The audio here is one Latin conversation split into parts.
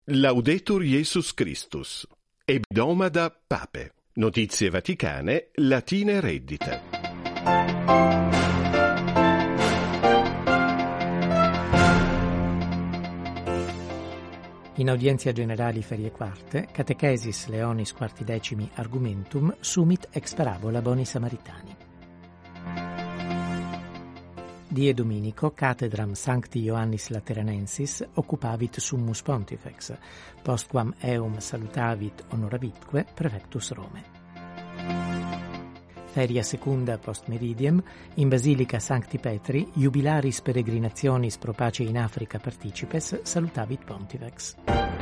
Laudetur Jesus Christus. Hebdomada Pape. Notizie vaticane, latine reddite. In Audienzia Generali Ferie Quarte, Catechesis Leonis Quartidecimi Argumentum sumit ex parabola boni Samaritani. Die Dominico Cathedram Sancti Ioannis Lateranensis occupavit summus pontifex, postquam eum salutavit honoravitque prefectus Rome. Feria secunda post meridiem, in Basilica Sancti Petri, jubilaris peregrinationis pro pace in Africa participes, salutavit pontifex.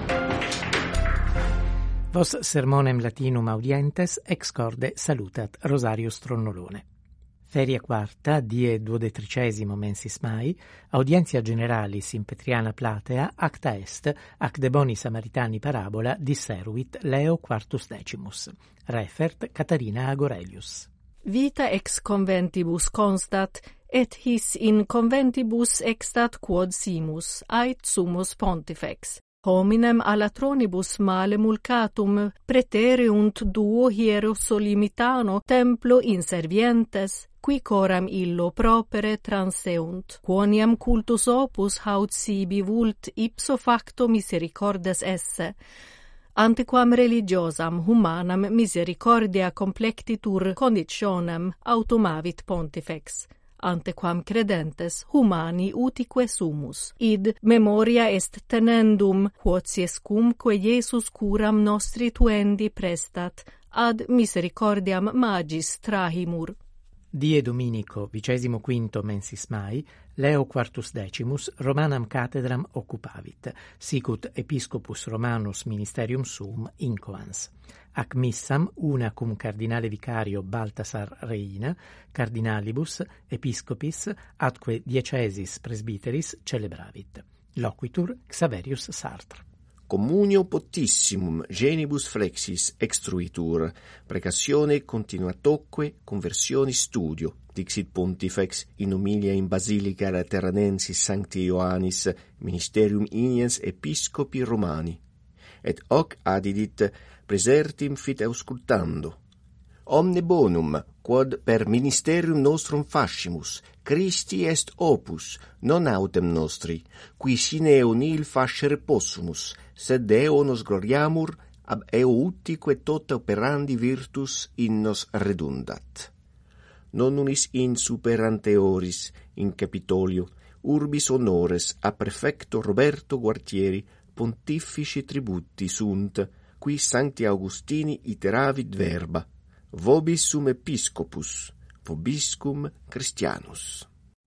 Vos sermonem latinum audientes, ex corde salutat Rosarius Tronnolone. Feria quarta, die 12 mensis Mai, Audienzia Generalis in Petriana Platea, acta est, ac de boni Samaritani parabola disseruit Leo Quartus Decimus. Refert Catarina Agorelius. Vita ex conventibus constat, et his in conventibus extat quod simus, ait sumus pontifex. Hominem alatronibus male mulcatum preteriunt duo Hierosolymitano templo inservientes, qui coram illo propere transeunt. Quoniam cultus opus haud sibi vult ipso facto misericordes esse, antequam religiosam humanam misericordia complectitur conditionem automavit pontifex, antequam credentes humani utique sumus. Id memoria est tenendum, quotiescumque Iesus curam nostri tuendi prestat, ad misericordiam magis trahimur. Die Dominico 25 mensis Mai, Leo Quartus Decimus Romanam Cathedram occupavit, sicut Episcopus Romanus ministerium suum incoans. Ac missam una cum cardinale vicario Baltasar Reina, cardinalibus, episcopis, atque diecesis presbiteris celebravit. Loquitur Xaverius Sartre. Communio pottissimum genibus flexis extruitur, precassione continuatoque conversioni studio, dixit pontifex in homilia in Basilica Lateranensis Sancti Ioannis ministerium iniens episcopi Romani, et hoc adidit praesertim fit auscultando. Omne bonum, quod per ministerium nostrum fascimus, Christi est opus, non autem nostri, qui sine eo nihil facere possumus, sed eo nos gloriamur, ab eo utique tota operandi virtus in nos redundat. Non unis in super anteoris, in Capitolio, urbis honores a prefecto Roberto Guartieri pontifici tributi sunt, qui Sancti Augustini iteravit verba, vobis sum episcopus, vobiscum Christianus.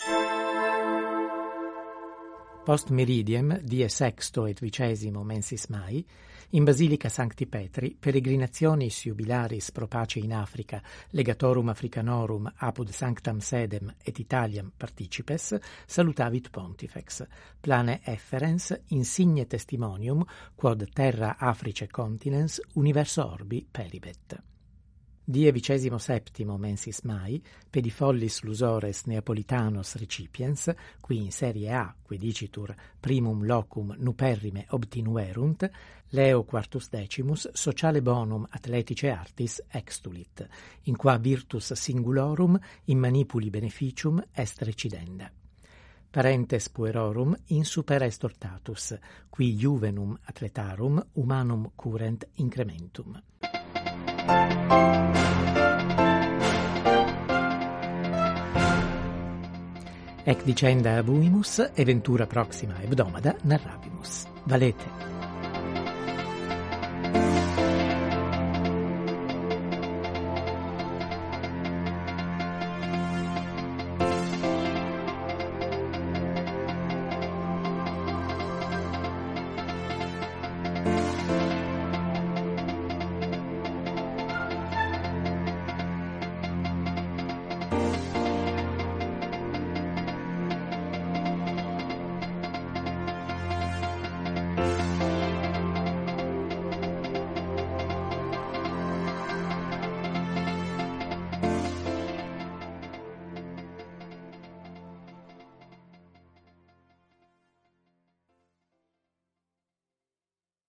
Post meridiem, die 6 et 20 mensis Mai, in Basilica Sancti Petri, peregrinationis jubilaris pro pace in Africa, legatorum Africanorum apud sanctam sedem et Italiam participes, salutavit pontifex, plane efferens insigne testimonium, quod terra Africe continens universo orbi peribet. Die 27 mensis Mai, pedifollis lusores Neapolitanos recipiens, qui in serie A, qui dicitur primum locum nuperrime obtinuerunt, Leo Quartus Decimus sociale bonum atletice artis extulit, in qua virtus singulorum in manipuli beneficium est recidenda. Parentes puerorum in super est ortatus, qui juvenum atletarum humanum curent incrementum. Ec dicenda abuimus, e ventura proxima hebdomada narrabimus. Valete.